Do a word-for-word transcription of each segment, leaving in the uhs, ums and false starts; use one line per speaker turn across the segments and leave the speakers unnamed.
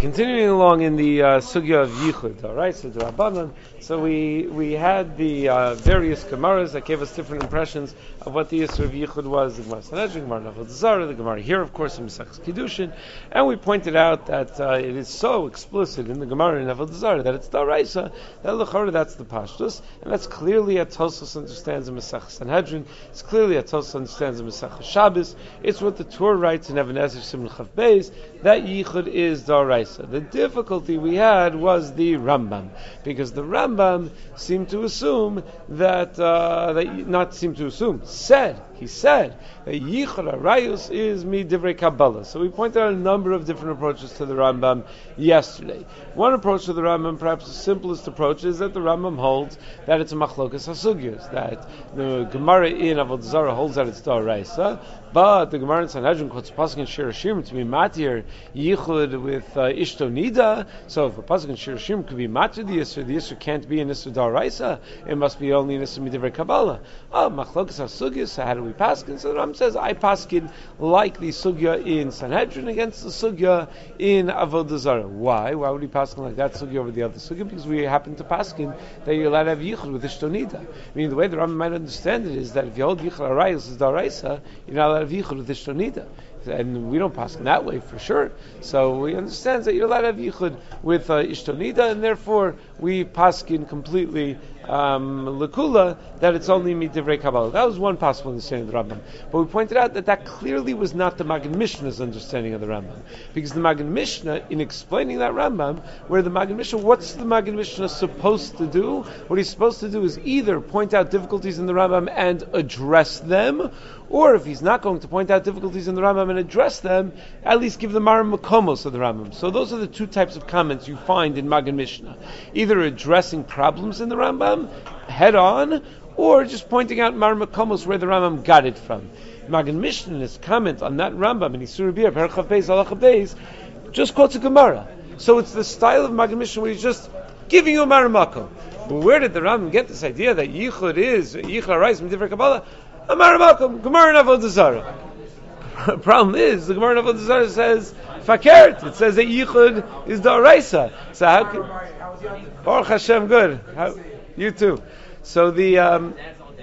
continuing along in the uh, sugya of yichud, all right, so the Rabbanan. So we we had the uh, various gemaras that gave us different impressions of what the Yisur of yichud was. The Gemara Sanhedrin, the Gemara Avodah Zarah, the Gemara here, of course, in Mesachos Kiddushin, and we pointed out that uh, it is so explicit in the Gemara in Avodah Zarah that it's daraisa that l'chora that's the pashtus, and that's clearly what Tosfos understands in Mesachos Sanhedrin. It's clearly what Tosfos understands in Mesachos Shabbos. It's what the Torah writes in Even Ezer Siman Chav Beis that yichud is daraisa. The difficulty we had was the Rambam, because the Rambam seemed to assume that, uh, that not seemed to assume, said, he said that yichud arayos is mi divrei Kabbalah. So we pointed out a number of different approaches to the Rambam yesterday. One approach to the Rambam, perhaps the simplest approach, is that the Rambam holds that it's a machlokas hasugyos, that the Gemara in Avodah Zarah holds that it's daraisa, but the Gemara in Sanhedrin quotes pasuk in Shir Hashim to be matir yichud with uh, ishto nida. So if a pasuk in Shir Hashim could be matir the Yisur, the Yisur can't be an Yisur daraisa. It must be only an Yisur midivrei Kabbalah. Oh, machlokas hasugyos. So how do we paskin? So the Rambam says I paskin like the sugya in Sanhedrin against the sugya in Avodah Zarah. Why? Why would he paskin like that sugya over the other sugya? Because we happen to paskin that you're allowed to have yichud with ishto nida. I mean, the way the Rambam might understand it is that if you hold yichud arayos is daraisa, you're not allowed to have yichud with ishto nida. And we don't pass in that way for sure. So we understand that you're allowed to have yichud with uh, ishtonida, and therefore we paskin completely um, lekula that it's only midivrei Kabbalah. That was one possible understanding of the Rambam. But we pointed out that that clearly was not the Magen Mishnah's understanding of the Rambam, because the Magen Mishnah, in explaining that Rambam, where the Magen Mishnah, what's the Magen Mishnah supposed to do? What he's supposed to do is either point out difficulties in the Rambam and address them, or if he's not going to point out difficulties in the Rambam and address them, at least give the Maram Makomos of the Rambam. So those are the two types of comments you find in Magen Mishnah. Either addressing problems in the Rambam head on, or just pointing out Maram Makomos where the Rambam got it from. Magen Mishnah, in his comment on that Rambam, in Isur Biyah, Perchav Beis, Halacha Beis, just quotes a Gemara. So it's the style of Magen Mishnah where he's just giving you a Maram Makom. But where did the Rambam get this idea that Yichud is, Yichud Arayos Midivrei Kabbalah? Amar Makom, Gemara in Avodah Zarah. The problem is, the Gemara in Avodah Zarah says, Fakert, it says that Yichud is Daraisa. So how can... Baruch Hashem, good. How, you too. So the... Um,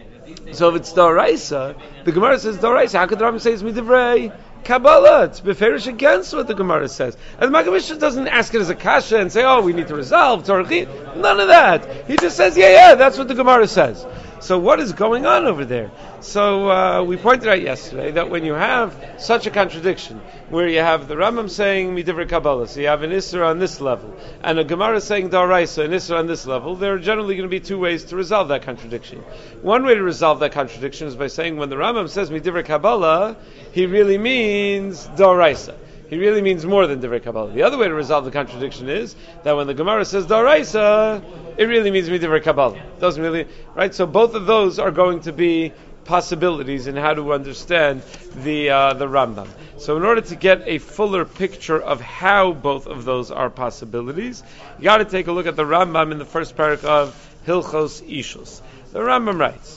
so if it's Daraisa, the Gemara says Daraisa, how could the Rambam say it's Midivrei Kabbalah? It's beferish against what the Gemara says. And the Magen Mishnah doesn't ask it as a kasha and say, oh, we need to resolve Torah. None of that. He just says, yeah, yeah, that's what the Gemara says. So what is going on over there? So uh, we pointed out yesterday that when you have such a contradiction, where you have the Rambam saying midivrei Kabbalah, so you have an Isra on this level, and a Gemara saying Daraisa, an Isra on this level, there are generally going to be two ways to resolve that contradiction. One way to resolve that contradiction is by saying when the Rambam says midivrei Kabbalah, he really means Daraisa. He really means more than Divrei Kabbalah. The other way to resolve the contradiction is that when the Gemara says Daraisa, it really means Divrei Kabbalah. Doesn't really, right? So both of those are going to be possibilities in how to understand the uh, the Rambam. So in order to get a fuller picture of how both of those are possibilities, you got to take a look at the Rambam in the first parak of Hilchos Ishus. The Rambam writes,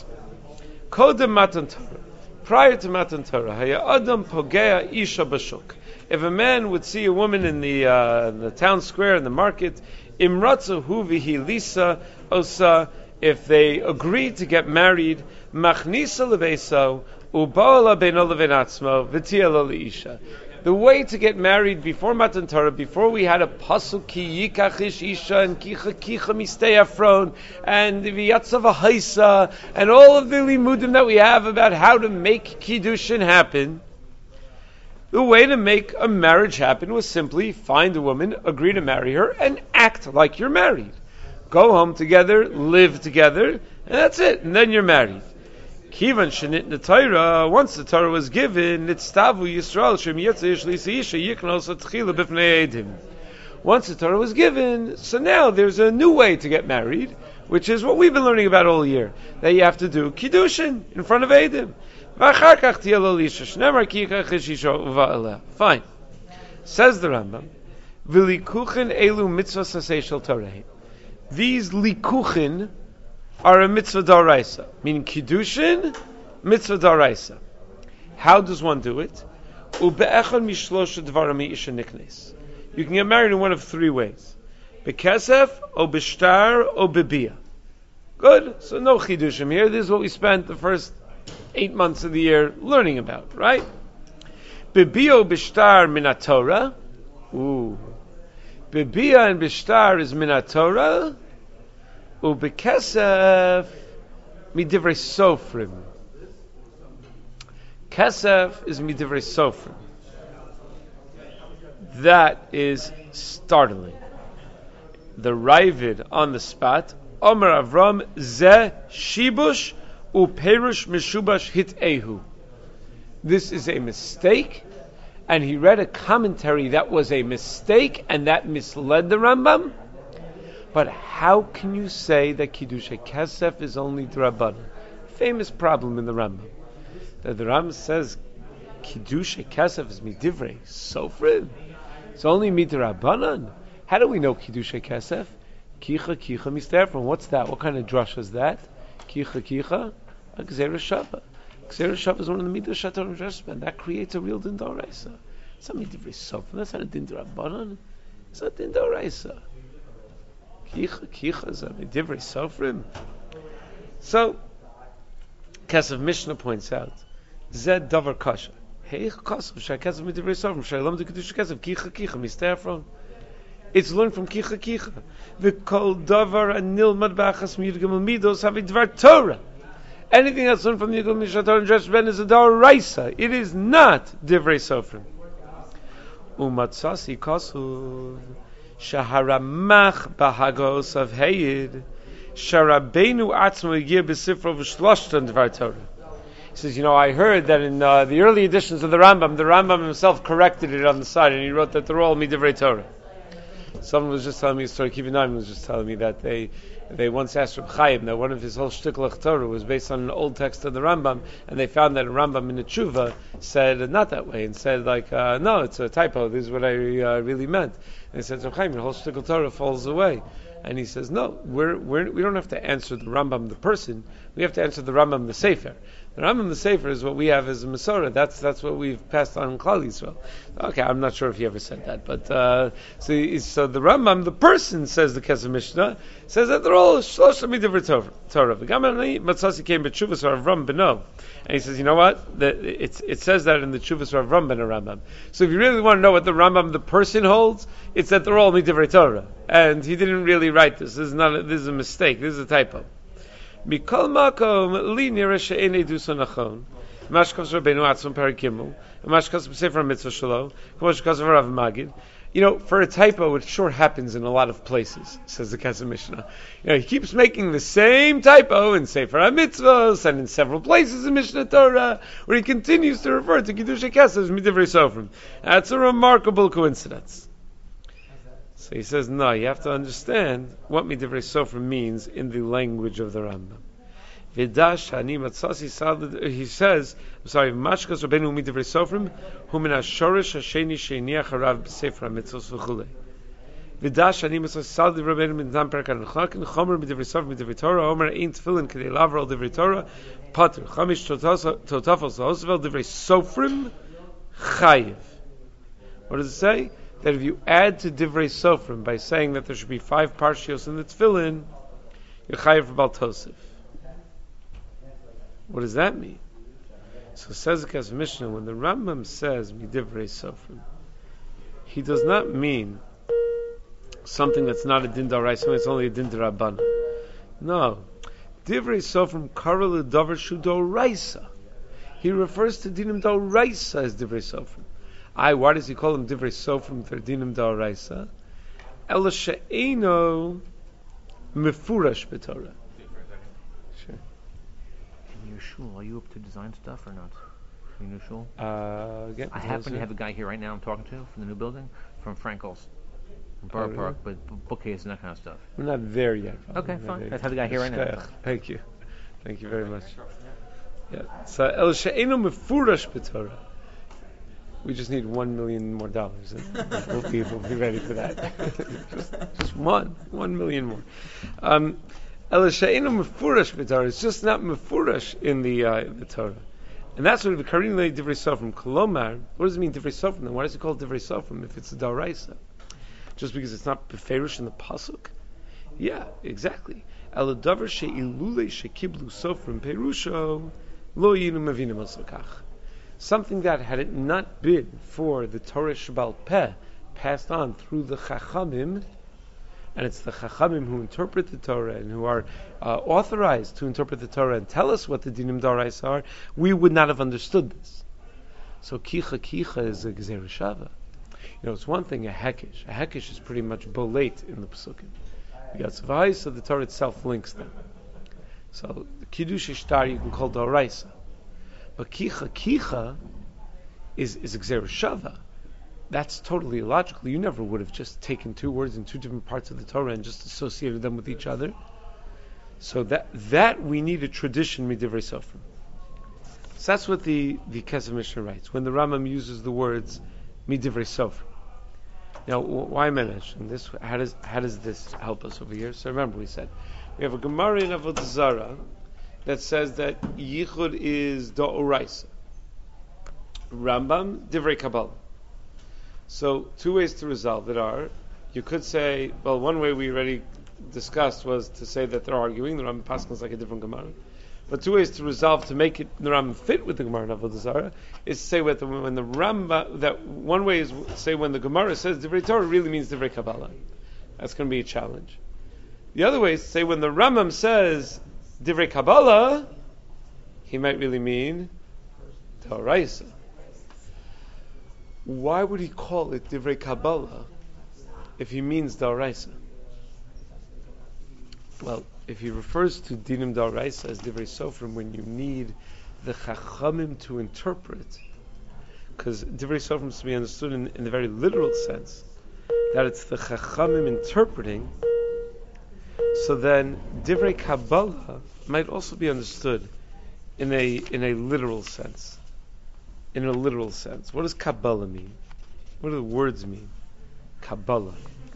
Kodem Matan Torah. Prior to Matan Torah, Haya Adam Pogea Isha Bashuk. If a man would see a woman in the uh, in the town square in the market, imratza hu vihi lisa osa. If they agree to get married, machnisa lebeso ubaala beino levenatzmo v'tia lo leisha. The way to get married before Matan Torah, before we had a pasuk ki yikachish isha and kicha kicha mistei afron and v'yatzav haisa and all of the limudim that we have about how to make kiddushin happen. The way to make a marriage happen was simply find a woman, agree to marry her, and act like you're married. Go home together, live together, and that's it. And then you're married. Kivan shenit the Torah. Once the Torah was given, nitztavu Yisrael shem yetzer yishli isha yiknos atchila b'fnei edim. Once the Torah was given, so now there's a new way to get married, which is what we've been learning about all year. That you have to do kiddushin in front of edim. Fine. Says the Rambam, V'likuchin elu mitzvah sasei shel Torah. These likuchin are a mitzvah daraisa, meaning kiddushin, mitzvah daraisa. How does one do it? Ube'echad mishlosha dvarim isha niknes. You can get married in one of three ways. Bekesef, or bishtar, or bebia. Good. So no chidushim here. This is what we spent the first eight months of the year learning about, right? Bebia or bishtar minatora. Ooh. Bebia and bishtar is minatora. Ubekesef midivrei sofrim. Kesef is midivrei sofrim. That is startling. The Ravid on the spot. Omer Avram ze shibush uperush mishubash hit ehu. This is a mistake, and he read a commentary that was a mistake, and that misled the Rambam. But how can you say that Kiddushay Kesef is only D'Rabbanan? Famous problem in the Rambam. That the Rambam says Kiddushay Kesef is Midivrei Sofrim. It's only Midrabbanan. How do we know Kiddushay Kesef? Kicha Kicha Misterfrim. What's that? What kind of drush is that? Kicha Kicha? A Gzera Shava. Gzera Shava is one of the Midrash Shatar and Reshban. That creates a real Din D'Oraisa. It's not Midivrei Sofrim. That's not a Din D'Rabbanan. It's not Din D'Oraisa. Kicha, kicha is a midivrei sofrim. So, Kesef Mishnah points out, Zed davar kasha. Hey, kasef shay kesef midivrei sofrim. Shay lam de kedusha kesef kicha kicha misterfron. It's learned from kicha kicha. V'kol davar anilmad b'achas miyudgam midos have a dvar Torah. Anything that's learned from the Yigdal Mishator and Josh Ben is a dar raisa. It is not divrei sofrim. Umatzasi kasuv. Shaharamach bahagos of Hayid Sharabenu Atzmo Yir B'Sifro V'Shloshtan Dvar Torah. He says, you know, I heard that in uh, the early editions of the Rambam, the Rambam himself corrected it on the side, and he wrote that they're all Midivrei Torah. Someone was just telling me a story. Kivi Naim was just telling me that they they once asked Reb Chaim that one of his whole shtiklach Torah was based on an old text of the Rambam, and they found that a Rambam in the Tshuva said not that way, and said like, uh, no, it's a typo. This is what I uh, really meant. And he said, Reb Chaim, your whole shtiklach Torah falls away. And he says, no, we're, we're, we don't have to answer the Rambam, the person. We have to answer the Rambam, the Sefer. The Rambam, the Sefer, is what we have as a Masorah. That's that's what we've passed on in Klal Yisrael. Okay, I'm not sure if he ever said that, but uh, so, so the Rambam, the person, says the Kesef Mishnah, says that they're all Shlosh Midivrei Torah. The Gamani Matzasi came b'Tshuvas Avram Beno, and he says, you know what? The, it it says that in the Tshuvas Avram Ben Rambam. So if you really want to know what the Rambam, the person, holds, it's that they're all Midivrei Torah, and he didn't really write this. This is not. A, this is a mistake. This is a typo. Mikol makom li nira she'enei duso nachon. Mashkos Rabbeinu Atzon Perek Gimel. Mashkos B'Sefer Mitzvah Shelo. Mashkos Rav Magid. You know, for a typo, it sure happens in a lot of places, says the Kesef Mishnah. You know, he keeps making the same typo in Sefer HaMitzvahs and in several places in Mishnah Torah, where he continues to refer to Kiddushay Kesef as Midivrei Sofrim. That's a remarkable coincidence. So he says, no, you have to understand what Midivrei Sofrim means in the language of the Rambam. Vidash ani matzasi salad. He says, I'm sorry, Mashkas Rabbeinu Midivrei Sofrim, hu min hashorish hasheni sheiniach harav b'sefer hamitzvos v'chulei. Vidash ani matzasi salad Rabbeinu min dam perek hanachakin chomer Midivrei Sofrim Midivrei Torah omer ein tefillin kedei laver al Divrei Torah pater chamish totafos ha'osvel Divrei Sofrim chayiv. What does it say? That if you add to Divrei Sofrim by saying that there should be five parshios in the tefillin, you're chayiv for Bal Tosef. What does that mean? So says the Kesef Mishnah, when the Rambam says Midivrei Sofrim, he does not mean something that's not a din d'oraisa, it's only a din d'Rabbanan. No. Divrei Sofrim karel davar shu d'oraisa. He refers to dinim d'oraisa as Divrei Sofrim. I, why does he call them Divrei Sofrim for dinim d'oraisa? Ela she'eino mefurash b'Torah.
Your shul, are you up to design stuff or not? Your new shul?
Uh, again,
I happen to have a guy here right now I'm talking to from the new building, from Frankel's, from Borough
oh,
Park,
really?
but bookcase and that kind of stuff.
We're not there yet.
Okay, fine. Let's have the guy here right now.
Thank you. Thank you very much. Yeah. So, El She'enu Mefurash B'Torah. We just need one million more dollars, and we'll be, we'll be ready for that. just, just one, one million more. Um, It's just not mefurash in the uh, the Torah, and that's what the Karim Divrei Sofrim Kolomar. What does it mean Divrei Sofrim? Then why does it call Divrei Sofrim if it's a Daraisa? just because it's not beferish in the pasuk? Yeah, exactly. Eladavar she'ilule shekiblu sofrim perusho lo yinu mevinim osakach. Something that, had it not been for the Torah Shebal Peh passed on through the Chachamim, and it's the Chachamim who interpret the Torah and who are uh, authorized to interpret the Torah and tell us what the Dinim D'Oraisa are, we would not have understood this. So Kicha Kicha is a Gzera Shava. You know, it's one thing, a Hekesh. A Hekesh is pretty much bolate in the Pesukim. You got Tzvahai, so the Torah itself links them. So the Kiddush Ishtar you can call D'Oraisa. But Kicha Kicha is, is a Gzera Shava. That's totally illogical. You never would have just taken two words in two different parts of the Torah and just associated them with each other. So that that we need a tradition midivrei sofrim. So that's what the the Kesef Mishnah writes when the Rambam uses the words midivrei sofrim. Now, why am I mentioning this? How does how does this help us over here? So remember, we said we have a Gemara in Avodah Zarah that says that Yichud is D'Oraisa. Rambam divrei Kabbalah. So, two ways to resolve it are, you could say, well, one way we already discussed was to say that they're arguing, the Rambam Pascal is like a different Gemara. But two ways to resolve to make it the Rambam fit with the Gemara in Avodah Zarah is to say with the, when the Rambam, that one way is to say when the Gemara says Divrei Torah really means Divrei Kabbalah. That's going to be a challenge. The other way is to say when the Rambam says Divrei Kabbalah, he might really mean D'Oraisa. Why would he call it Divrei Kabbalah if he means D'Oraisa? Well, if he refers to Dinim D'Oraisa as Divrei Sofrim when you need the Chachamim to interpret, because Divrei Sofrim is to be understood in, in the very literal sense, that it's the Chachamim interpreting, so then Divrei Kabbalah might also be understood in a in a literal sense. In a literal sense. What does Kabbalah mean? What do the words mean? Kabbalah.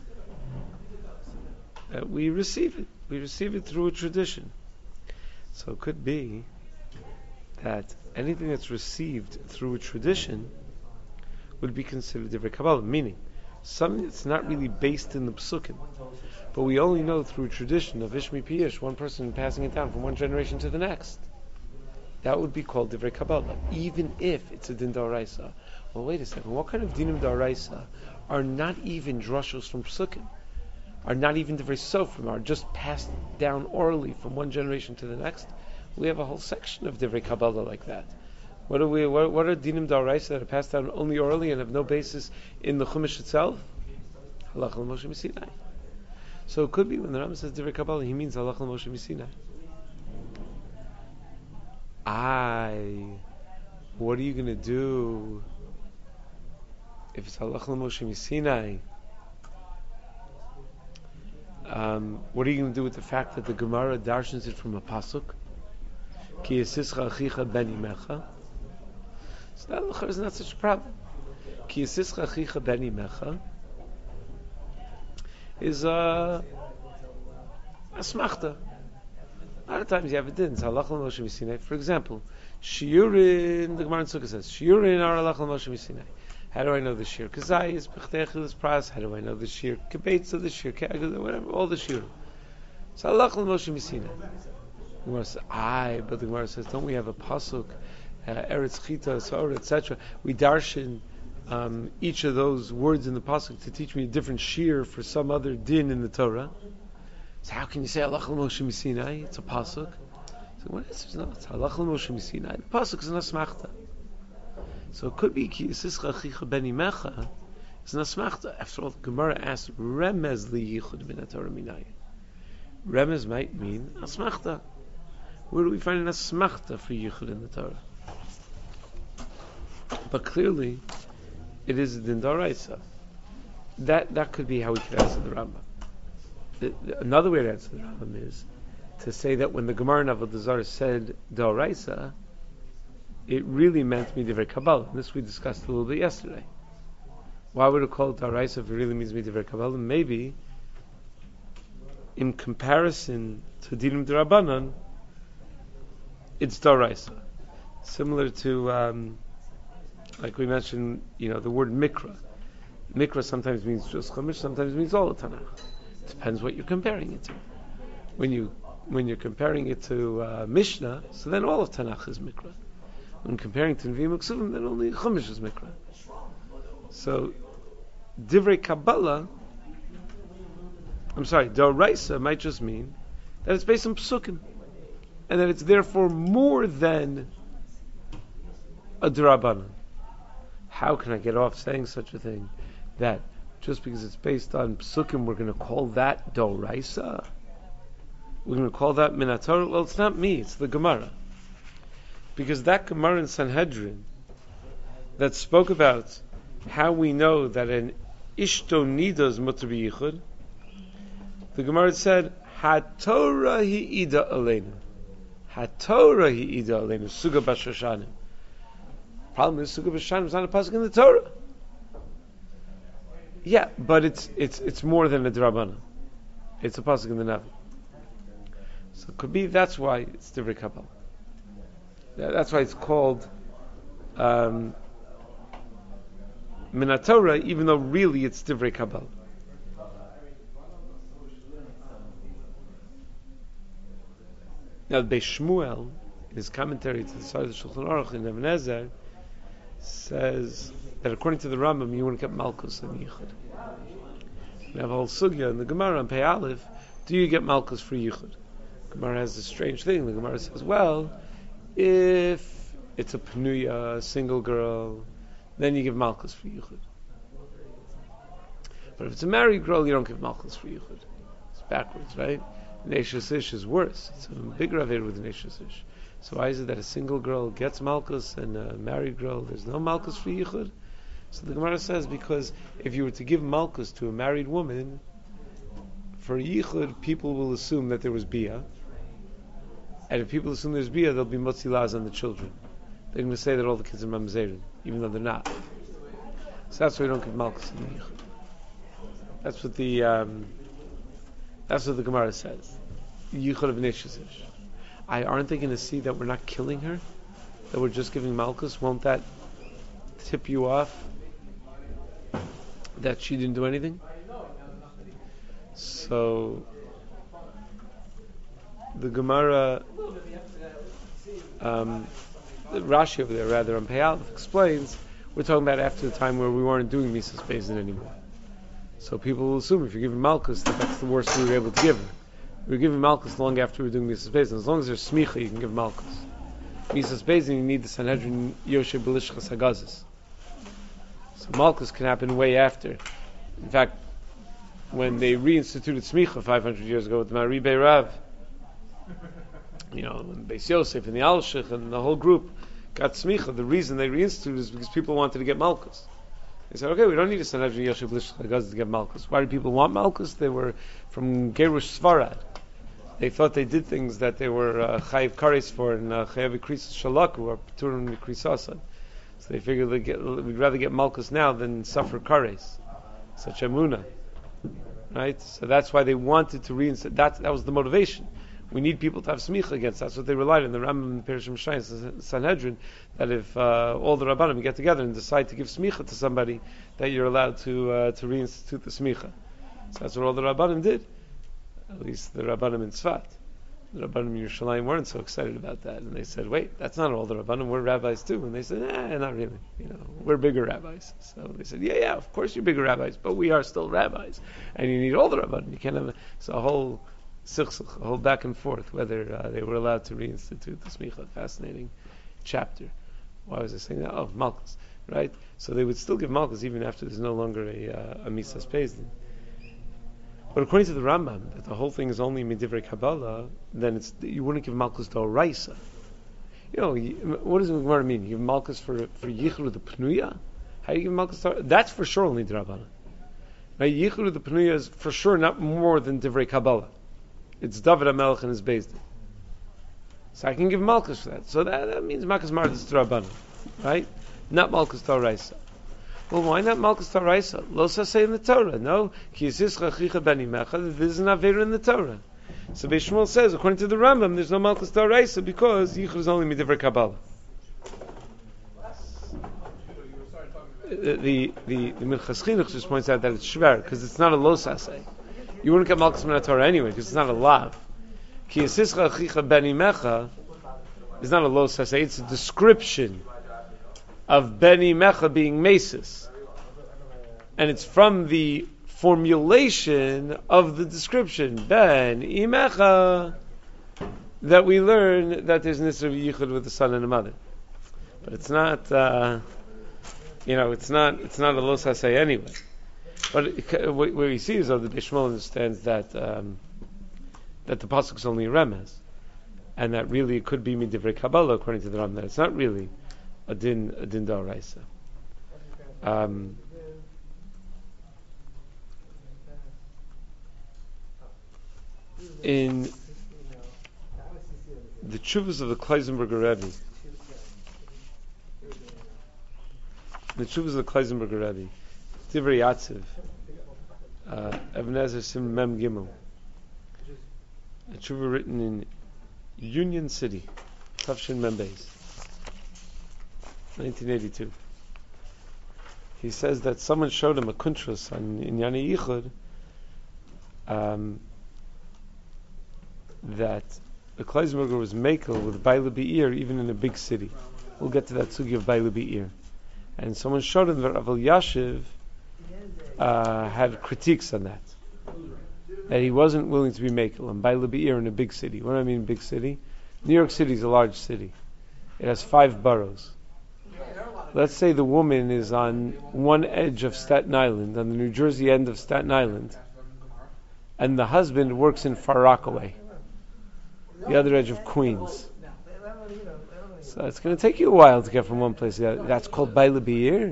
Uh, we receive it. We receive it through a tradition. So it could be that anything that's received through a tradition would be considered Divrei Kabbalah, meaning something that's not really based in the Psukim, but we only know through a tradition of Ishmi Piyish, one person passing it down from one generation to the next. That would be called Divrei Kabbalah, even if it's a Din D'Oraisa. Well, wait a second. What kind of Dinim D'Oraisa are not even drushos from Psukim, are not even Divrei Sofrim, are just passed down orally from one generation to the next? We have a whole section of Divrei Kabbalah like that. What are we? What, what are Dinim D'Oraisa that are passed down only orally and have no basis in the Chumash itself? Halach l'Moshe Misinai. So it could be when the Rambam says Divrei Kabbalah, he means Halach l'Moshe Misinai. I, what are you going to do if it's Halach l'Moshe Misinai? Um, what are you going to do with the fact that the Gemara darshans it from a pasuk? Ki yisischa achicha ben imecha. So that is not such a problem. Ki yisischa achicha ben imecha is a asmachta. A lot of times you have a din. It's halach l'Moshe Misinai. For example, shiurin, the Gemara in Sukkah says, shiurin are halach l'Moshe Misinai. How do I know the shir? Kazai is b'chteichil pras. How do I know the shir? Kibetz of the shir, whatever, all the shir. It's halach l'Moshe Misinai. The Gemara says, aye, but the Gemara says, don't we have a pasuk, uh, eretz chita, sora, et cetera? We darshan um, each of those words in the pasuk to teach me a different shir for some other din in the Torah. So how can you say halach l'Moshe Misinai? It's a pasuk. So what is it? No, it's halach l'Moshe Misinai. The pasuk is an asmachta. So it could be ki yisischa achicha ben imecha. It's an asmachta. After all, the Gemara asks remez li yichud min haTorah minayin. Remez might mean asmachta. Where do we find an asmachta for yichud in the Torah? But clearly, it is a din d'oraisa. That that could be how we could answer the Rambam. The, the, another way to answer the Rambam is to say that when the Gemara in Avodah Zarah said D'Oraisa, it really meant Midivrei Kabbalah. And this we discussed a little bit yesterday. Why would it call it D'Oraisa if it really means Midivrei Kabbalah? Maybe in comparison to Dinim D'Rabbanan, it's D'Oraisa. Similar to, um, like we mentioned, you know, the word Mikra. Mikra sometimes means just Chumash, sometimes means all the Tanakh. Depends what you're comparing it to. When you when you're comparing it to uh, Mishnah, so then all of Tanakh is Mikra. When comparing to Nevi'im Uksuvim, then only Chumash is Mikra. So Divrei Kabbalah, I'm sorry, D'Oraisa might just mean that it's based on Psukim, and that it's therefore more than a D'Rabbanan. How can I get off saying such a thing? That just because it's based on Psukim, we're going to call that D'Oraisa? We're going to call that Min Torah? Well, it's not me, it's the Gemara. Because that Gemara in Sanhedrin that spoke about how we know that an Ishto Nida is Mutar B'Yichud, the Gemara said, HaTorah Hi'ida Aleinu. HaTorah Hi'ida Aleinu. Suga B'Shoshanim. Problem is, Suga B'Shoshanim is not a pasuk in the Torah. Yeah, but it's it's it's more than a D'Rabbanan. It's a pasuk in the Navi. So it could be that's why it's Divrei Kabbalah. That's why it's called um, Min HaTorah, even though really it's Divrei Kabbalah. Now, Beis Shmuel, in his commentary to the side of the Shulchan Aruch in Even Ezer, says that according to the Rambam, you want to get Malkus and Yichud. We have a whole sugya in the Gemara on Pei Aleph. Do you get Malkus for Yichud? Gemara has this strange thing. The Gemara says, well, if it's a Pnuya, a single girl, then you give Malkus for Yichud. But if it's a married girl, you don't give Malkus for Yichud. It's backwards, right? Neshus Ish is worse. It's a bigger aver with Neshus Ish. So why is it that a single girl gets Malkus and a married girl, there's no Malkus for Yichud? So the Gemara says, because if you were to give Malkus to a married woman, for Yichud, people will assume that there was Bia. And if people assume there's Bia, there'll be Motzilaz on the children. They're going to say that all the kids are Mamzerim, even though they're not. So that's why we don't give Malkus in Yichud. That's what the um, that's what the Gemara says. Yichud of Neshus Ish. I aren't they going to see that we're not killing her? That we're just giving Malkus? Won't that tip you off that she didn't do anything? So the Gemara, um, Rashi over there, rather, on Pei Aleph explains, we're talking about after the time where we weren't doing Misas Bezin anymore. So people will assume if you're giving Malkus that that's the worst we were able to give her. We were giving Malkus long after we were doing Misas Bezin. As long as there's Smicha, you can give Malkus. Misas Bezin, you need the Sanhedrin Yoshe B'Lishchas Hagazis. So Malkus can happen way after. In fact, when they reinstituted Smicha five hundred years ago with the Mari Rav, you know, when Beis Yosef and the Alshich and the whole group got Smicha, the reason they reinstituted is because people wanted to get Malkus. They said, okay, we don't need a Sanhedrin Yoshe B'Lishchas Hagazis to get Malkus. Why did people want Malkus? They were from Gerush Svarad. They thought they did things that they were uh, chayiv kares for and uh, chayiv krisas shalaku or pturim krisasan. So they figured they get, we'd rather get malchus now than suffer kares, such emuna, right? So that's why they wanted to reinstate. That that was the motivation. We need people to have smicha against. That's what they relied on. The Rambam and the Perishim Shayim Sanhedrin, that if uh, all the rabbanim get together and decide to give smicha to somebody, that you're allowed to uh, to reinstitute the smicha. So that's what all the rabbanim did. At least the Rabbanim in Tzfat. The Rabbanim in Yerushalayim weren't so excited about that. And they said, wait, that's not all the Rabbanim, we're rabbis too. And they said, eh, not really. You know, we're bigger rabbis. So they said, yeah, yeah, of course you're bigger rabbis, but we are still rabbis. And you need all the Rabbanim. You can't have a, so a whole sichsuch, a whole back and forth, whether uh, they were allowed to reinstitute the smicha. Fascinating chapter. Why was I saying that? Oh, Malchus, right? So they would still give Malchus even after there's no longer a, uh, a Misas Pezdin. But according to the Rambam, that the whole thing is only Midivrei Kabbalah, then it's you wouldn't give Malchus to Oraisa. You know, what does the Gemara mean? You give Malchus for for Yichud the Pnuya? How do you give Malchus to? That's for sure only D'Rabbanan. Right? Yichud the Pnuya is for sure not more than Divrei Kabbalah. It's David HaMelech and his Beis Din. So I can give Malchus for that. So that, that means Malchus Mardis D'Rabbanan, right? Not Malchus to Oraisa. Well, why not Malchus Taraisa? Lo say in the Torah. No, ki yisischa chicha beni mecha. This is an avera in the Torah. So Beis Shmuel says, according to the Rambam, there's no Malchus Taraisa because Yichud is only midivrei Kabbalah. the the the Minchas Chinuch just points out that it's shver because it's not a los asay. You wouldn't get malchus min Torah anyway because it's not a lav. Ki yisischa achicha beni mecha is not a los asay. It's a description of beni mecha being mesis, and it's from the formulation of the description ben imecha that we learn that there's nisr yichud with the son and the mother. But it's not, uh, you know, it's not, it's not a los hasay anyway. But it, what we see is that the Bishmol understands that um, that the pasuk is only a remez, and that really it could be midivrei Kabbalah according to the Ram. That it's not really a din a din d'oraisa. Um, in the Tshuvas of the Kleisenberger Rebbe, the Tshuvas of the Kleisenberger Rebbe, Divrei Yatziv, uh, Ebenezer Sim Mem Gimel, a Tshuva written in Union City, Tafshin Mem Beis, nineteen eighty-two. He says that someone showed him a kuntras on in Yani Yichud, um, that the Kleisenberger was makel with Baile Be'ir even in a big city. We'll get to that sugi of Baile Be'ir. And someone showed him that Rav Elyashiv uh, had critiques on that. That he wasn't willing to be makel and Baile Be'ir in a big city. What do I mean big city? New York City is a large city. It has five boroughs. Let's say the woman is on one edge of Staten Island, on the New Jersey end of Staten Island, and the husband works in Far Rockaway, the other edge of Queens. So it's going to take you a while to get from one place to the other. That's called Baile Be'ir.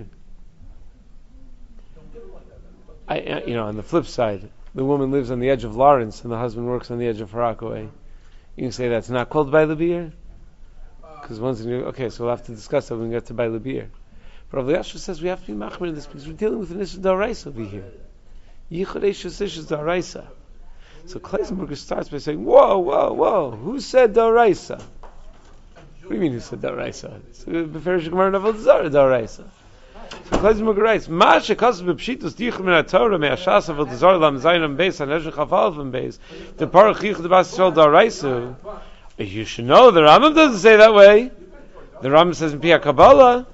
I, you know, on the flip side, the woman lives on the edge of Lawrence and the husband works on the edge of Far Rockaway. You can say that's not called Baile Be'ir? Because once you okay, so we'll have to discuss that when we get to Baile Be'ir. But Rav Elyashiv says we have to be machmir in this because we're dealing with an issue d'oraisa over here. Yichud eishus ishus d'oraisa. So Kleisenberger starts by saying, "Whoa, whoa, whoa! Who said d'oraisa? What do you mean who said d'oraisa? It's beferish gemara navol zara d'oraisa." So Kleisenberger writes, "Ma shekasav b'pshitus dichum min haTorah me'ashas avol zara lam zayin beis haneshech hafal from beis the parach yichud b'as Yisrael d'oraisa." You should know the Rambam doesn't say that way. The Rambam says in Pia Kabbalah,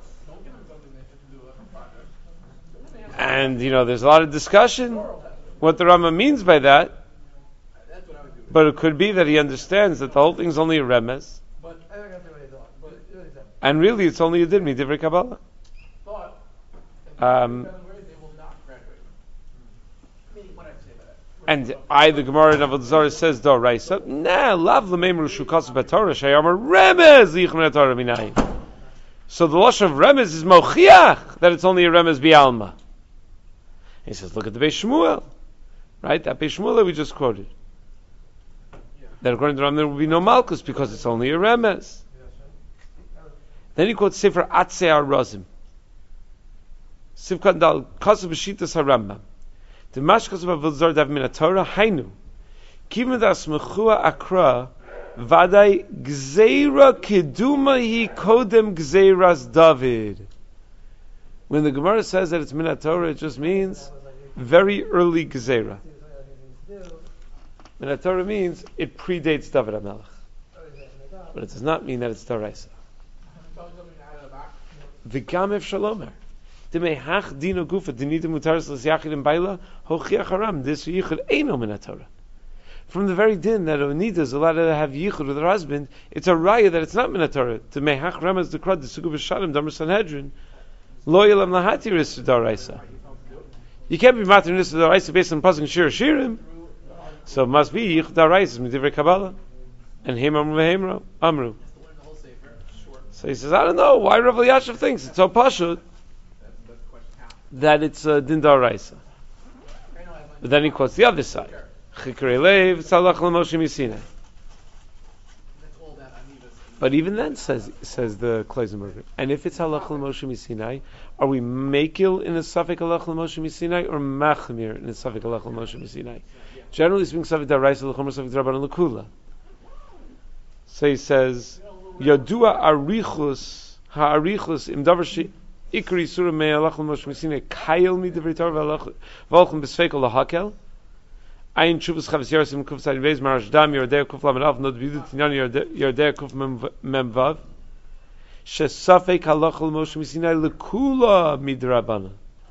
and you know there's a lot of discussion what the Rambam means by that. But it could be that he understands that the whole thing's only a remez, and really it's only a din midivrei Kabbalah. Um, And I, the Gemara in Avodah Zarah says d'oraisa. Nah, lav l'meimru shukas b'Torah sheyamar remez lichmin Torah minayim. So the lashon of remez is mochiach that it's only a remez bialma. He says, look at the Beis Shmuel, right? That Beis Shmuel that we just quoted. That according to Ram there will be no malchus because it's only a remez. Then he quotes Sefer Atzei HaRazim, Sivkat Dal Kasav B'Shitas HaRambam. The mashkas of Avodah Zarah dav min Torah hainu kiven das mechua akra vaday gzeira keduma hi kodem gzeiras David. When the Gemara says that it's min Torah, it just means very early gzeira. Min Torah means it predates David HaMelech, but it does not mean that it's d'oraisa. V'gam ef shalomer. This yichud eino min Torah. From the very din that a nida is allowed to have yichud with her husband, it's a raya that it's not min Torah. To mehach ramaz the krad the sugu b'shalim damer Sanhedrin lo yelam lahati risu d'oraisa. You can't be matir risu d'oraisa based on pasuk shir shirim. So it must be yichud d'oraisa midivrei Kabbalah and him amru v'hemro amru. So he says, I don't know why Rav Elyashiv thinks it's so pashut that it's a uh, din d'oraisa. But then he quotes the other side. Chikrei leiv tzalach l'Moshe misinai. But even then, says says the Kleisenberger, and if it's halach l'Moshe misinai, are we makil in a safek halach l'Moshe misinai or machmir in a safek halach l'Moshe misinai? Generally speaking, safek d'oraisa l'chomer safek d'rabbanan l'kula. So he says, Yadua arichus ha'arichus im davar shi Ikri Surah Mei Alach L'Moshe Messina Kayel Mi Divrei Torah V'Olchem B'Sfeikel L'Hakel Ein Shuvas Chavis Yarasim Kuf Tzadi Beis Marash Dam Yordei Kuf Lamed Av Nod Vidu Tinyan Yordei Kuf Mem Vav Shesafek Halach L'Moshe Messina L'Kula Midrabana.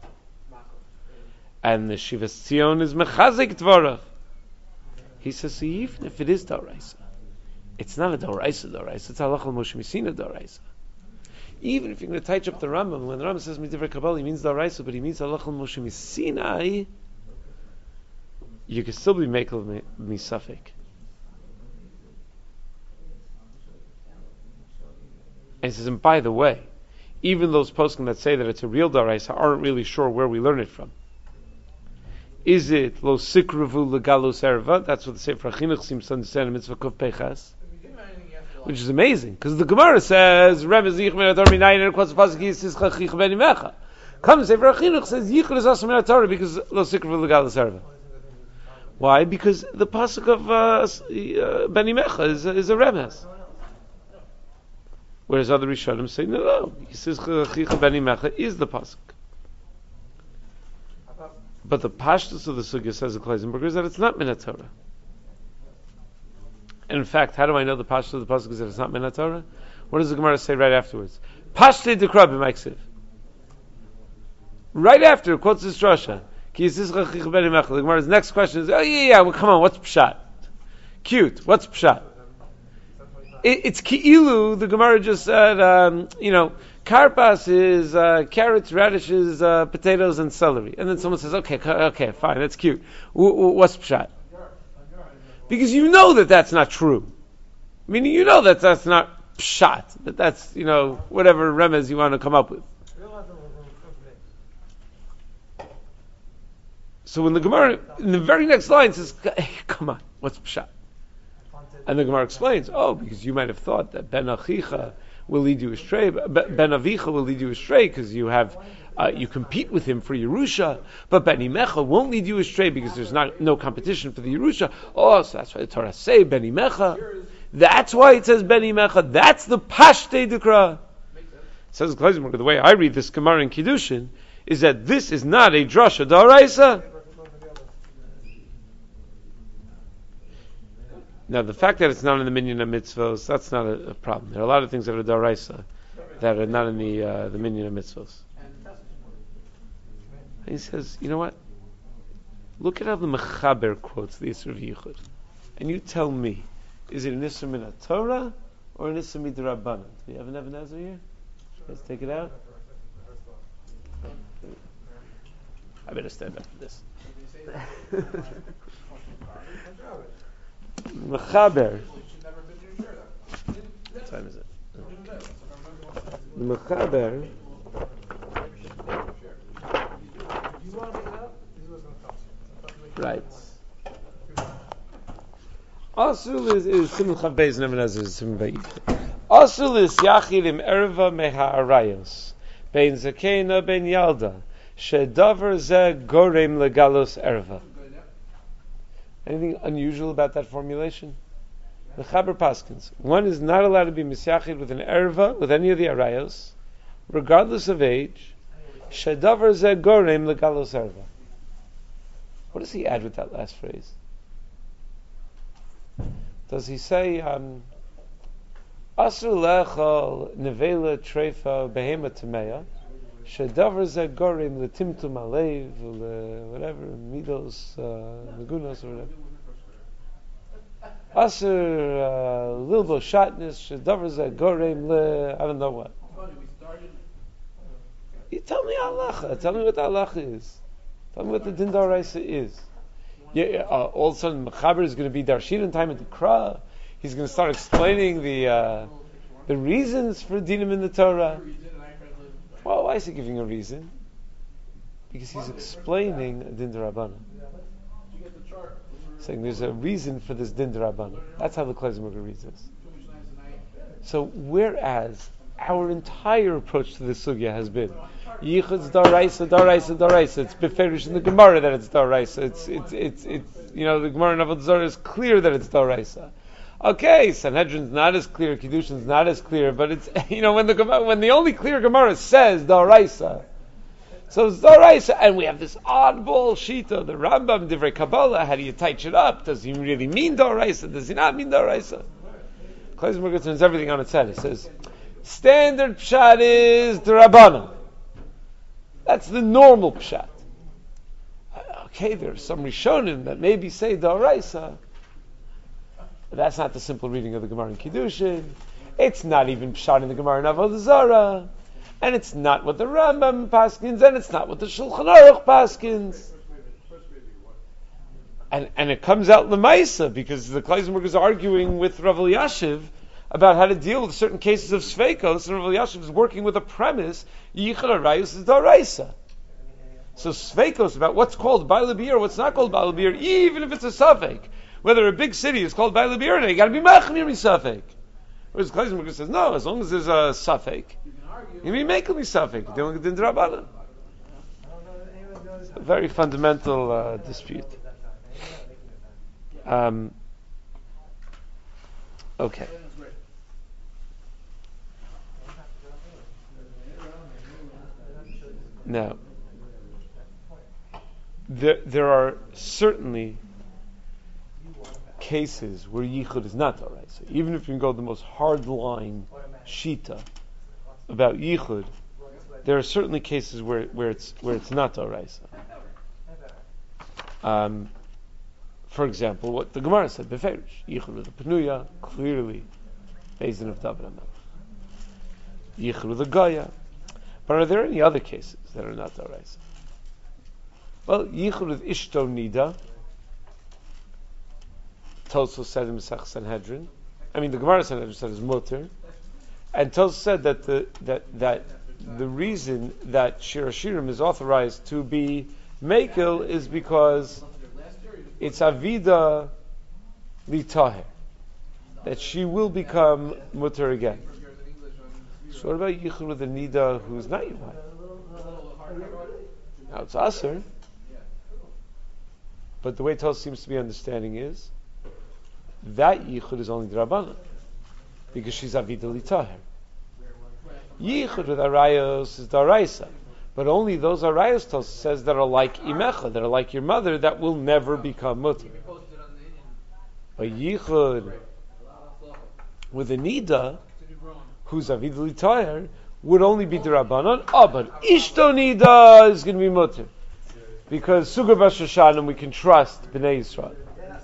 And the Shivas Tzion is Mechazik Dvorach. He says, so even if it is Doraisa, it's not a Doraisa Doraisa, it's Halach L'Moshe Messina Doraisa. Even if you're going to touch up the Rambam, when the Rambam says Midivrei Kabbalah, he means Doraisa, but he means Halach L'Moshe Messina, you can still be Mekel Misafek. And he says, and by the way, even those poskim that say that it's a real Doraisa aren't really sure where we learn it from. Is it lo sikravu legalos erva? That's what the Sefer HaChinuch seems to understand in Mitzvah Kuf Peichas, which is amazing because the Gemara says Remez Yichud min haTorah minayin and quotes pasuk Yisizcha Chich Ben Imecha. Comes Sefer HaChinuch says Yichud is also min haTorah because lo sikravu legalos erva. Why? Because the pasuk of uh, uh, Ben Imecha is, is a Remez. Whereas other Rishonim say no, no, Yisizcha Chich Ben Imecha is the pasuk. But the pashtus of the sugya, says the Kleisenberger, is that it's not Minat Torah. And in fact, how do I know the pashtus of the pasuk is that it's not Minat Torah? What does the Gemara say right afterwards? Pashtei dekra b'maiksiv. Right after, quotes this drasha. Ki yisizcha chich ben imechel. The Gemara's next question is, oh yeah, yeah, well come on, what's pshat? Cute, what's pshat? It, it's ki'ilu, the Gemara just said, um, you know, karpas is uh, carrots, radishes, uh, potatoes, and celery. And then someone says, okay, okay, fine, that's cute. W- w- what's pshat? Because you know that that's not true. Meaning you know that that's not pshat. That that's, you know, whatever remez you want to come up with. So when the Gemara, in the very next line, says, hey, come on, what's pshat? And the Gemara explains, oh, because you might have thought that ben achicha will lead you astray, Ben Avicha will lead you astray because you have, uh, you compete with him for Yerusha, but Ben Imecha won't lead you astray because there's not no competition for the Yerusha. Oh, so that's why the Torah say Ben Imecha. That's why it says Ben Imecha. That's the Pashtei Dekra. It says the way I read this Gemara in Kiddushin is that this is not a drasha d'oraisa. Now, the fact that it's not in the minyan of mitzvos, that's not a, a problem. There are a lot of things that are daraisa that are not in the uh, the minyan of mitzvos. And he says, you know what? Look at how the Mechaber quotes the Yisur Yichud, and you tell me, is it an Yisur min Torah or an Yisur midrabanan? Do you have an Ebenezer here? Let's take it out. I better stand up for this. Mechaber. What time is it? The Mechaber. Right. Asul is is Simon Chavbeis Nevenaz is Simon Bayit. Asul is Yachid im Erva Meha Arayos Bein Zakena Bein Yalda Shedavar Ze Gorem Legalos Erva. Anything unusual about that formulation? The Chaber Paskins. One is not allowed to be misyachid with an erva, with any of the arayos, regardless of age. Shedavar ze gorem legalos erva. What does he add with that last phrase? Does he say, um, Asur lechol nevela treifa behema tameya, shedavar ze gorem letimtum alev, whatever, midos, megunos, or whatever. Asur lilbo shatnis, shedavar ze gorem le, I don't know what. You tell me halacha, tell me what the halacha is. Tell me what the din d'oraisa is. Yeah, yeah, uh, all of a sudden Mechaber is going to be darshin in time at the Kra. He's going to start explaining the uh, the reasons for dinim in the Torah. Well, why is he giving a reason? Because he's explaining a din d'Rabbanan. Saying there's a reason for this din d'Rabbanan. That's how the Kleisenberger reads this. So whereas our entire approach to this sugya has been Yichud's daraisa, daraisa, daraisa. It's beferish in the Gemara that it's daraisa. It's, it's, it's, it's, you know, the Gemara in Avodah Zarah is clear that it's daraisa. Okay, Sanhedrin's not as clear, Kiddushin's not as clear, but it's, you know, when the Gemara, when the only clear Gemara says D'oraisa, so it's D'oraisa, and we have this oddball shita, the Rambam, Divrei Kabbalah, how do you touch it up? Does he really mean D'oraisa? Does he not mean D'oraisa? Kleisberger turns everything on its head. He says, standard pshat is D'Rabbanan. That's the normal pshat. Okay, there are some Rishonim that maybe say D'oraisa, but that's not the simple reading of the Gemara in Kiddushin. It's not even pshat in the Gemara in Avodah Zarah. And it's not what the Rambam paskins, and it's not what the Shulchan Aruch paskins. And and it comes out Lemaisa, because the Kleisberg is arguing with Rav Elyashiv about how to deal with certain cases of Sveikos, and Rav Elyashiv is working with a premise, Yichud Arayus is D'oraisa. So Sveikos, about what's called Baal Bir, what's not called Baal Bir, even if it's a Safek, whether a big city is called Baal Bir, you got to be Machmir Safek. Whereas Kleisberg says, no, as long as there's a Safek, you mean make me Safek, dealing with Din D'Rabbanan. It's a very fundamental uh, dispute. Um, okay. Now, there, there are certainly cases where Yichud is not alright. So even if you can go the most hard line shita about Yichud, there are certainly cases where, where it's where it's not alright. Um, for example, what the Gemara said, Beferish, Yichud with the Penuya, clearly, Bezin of David HaMelech. Yichud with the Goya. But are there any other cases that are not alright? Well, Yichud with Ishto Nida, Tosfos said in Masech Sanhedrin. I mean, the Gemara Sanhedrin said is mutter, and Tosfos said that the that that the reason that Shir Hashirim is authorized to be Mekel is because it's Avida Litaher, that she will become mutter again. So what about Yichud with the Nida who's not your wife? Now it's Aser, but the way Tosfos seems to be understanding is that Yichud is only D'Rabbanan, because she's Avida Litaher. Yichud with Arayos is D'Oraisa, but only those Arayos Tosfos says that are like Imecha, that are like your mother, that will never become mutter. But Yichud with a Nida, who's Avida Litaher, would only be D'Rabbanan. Oh, but Ishto Nida is going to be mutter, because Sugar Bashashanim we can trust Bnei Yisrael.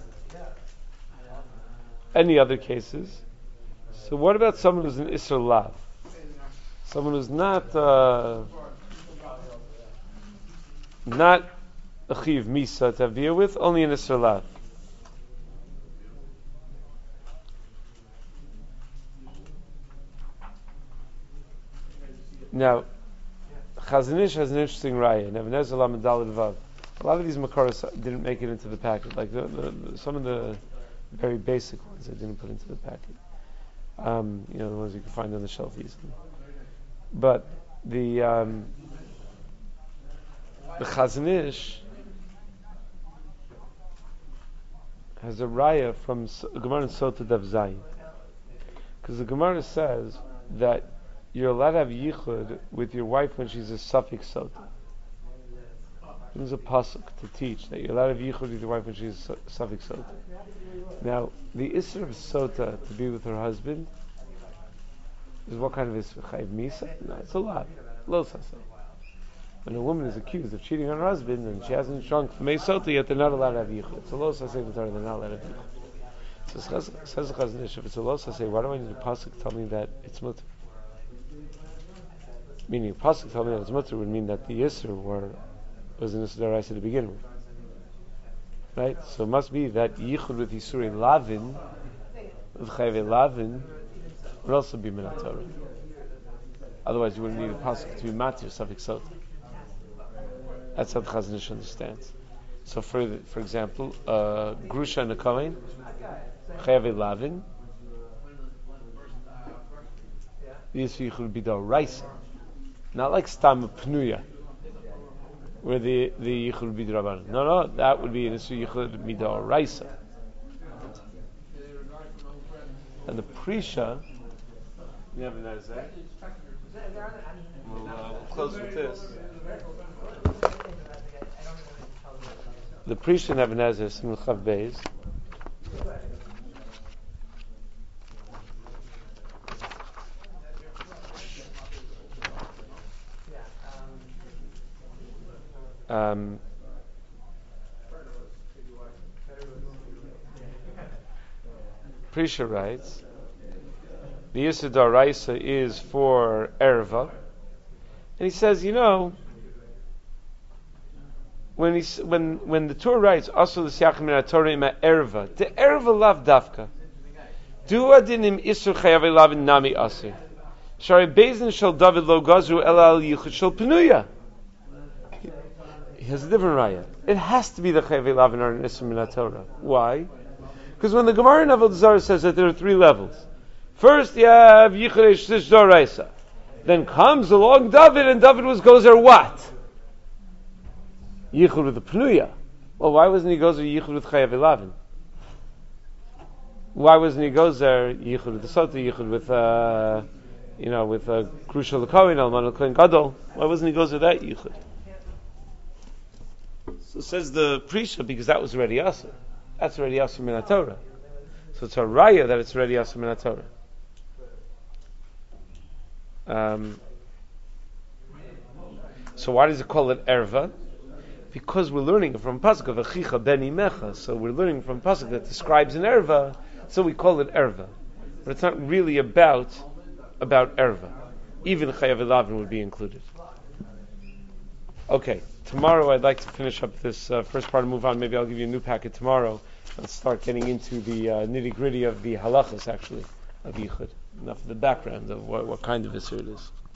Any other cases? So what about someone who's an Isser Lav? Someone who's not uh, not a Chiv Misa to have with, only an Isser Lav. Now, Chazon Ish has an interesting raya. Nebuchadnezzar Lamed Daled Vav. A lot of these Makoros didn't make it into the packet. Like the, the, the, some of the very basic ones I didn't put into the packet. Um, you know, the ones you can find on the shelf easily. But the um, the Chazon Ish has a raya from Gemara in Sota Daf Zayin, because the Gemara says that you're allowed to have yichud with your wife when she's a Safek Sota. There's a pasuk to teach that you're allowed to have yichud with your wife when she's a Safek Sota. Now, the Isser of Sota to be with her husband is what kind of Isser? Chayiv Misa? No, it's a lot. Lo Saseh. When a woman is accused of cheating on her husband and she hasn't shrunk from a Sota yet, they're not allowed to have yichud. It's a Lo Saseh with her, they're not allowed to have yichud. So says the Chazon Ish, if it's a Lo Saseh, why do I need a pasuk to tell me that it's mutter? Meaning, pasuk tell me that it's mutter would mean that the Yisr were was in the D'Oraisa to begin with, right? So it must be that Yichud with Yisuri Lavin, with Chayve Lavin, would also be Minat Torah. Otherwise, you wouldn't need a pasuk to be Matir Safek Sota. That's how the Chazon Ish understands. So, for the, for example, uh, Grusha and a Kohen, Chayve Lavin, the Yisur Yichud would be D'Oraisa. Not like Stam Pnuya, where the the Yichud would be D'Rabbanan. No, no, that would be an Isur Yichud D'Oraisa. and the Prisha. Never Nezer. We'll, uh, we'll close with this. The Prisha Never Nezer, Simon Chav Beis. Um, Prisha writes, the Yisud Daraisa is for Erva, and he says, you know, when he when when the Torah writes, also the Siachim min Torah ima Erva, the Erva lav dafka, du adinim isur chayav lavin nami asir, shari bezin shel David lo gazru el al yichud shel penuya. He has a different raya. It has to be the chayav lavin or an isur min Torah. Why? Because when the Gemara in Avodah Zarah says that there are three levels, first you have Yichud Eish Doraisa, then comes along David, and David was gozer what? Yichud with the Pnuya. Well, why wasn't he gozer Yichud with Chayav Elavin? Why wasn't he gozer Yichud with the Sota, Yichud with uh, you know, with uh, Crucial L'Kohen, Alman L'Kohen Gadol? Why wasn't he gozer that Yichud? So says the Prisha, because that was already Asur. That's already Asur min Torah. So it's a raya that it's already Asur min Torah. Um, so why does it call it Erva? Because we're learning from Pasuk of Achicha Beni Mecha. So we're learning from Pasuk that describes an Erva, so we call it Erva. But it's not really about about Erva. Even Chayav Elavin would be included. Okay, tomorrow I'd like to finish up this uh, first part and move on. Maybe I'll give you a new packet tomorrow and start getting into the uh, nitty gritty of the halachas, actually, of Yichud. Enough of the background of what, what kind of issue it is.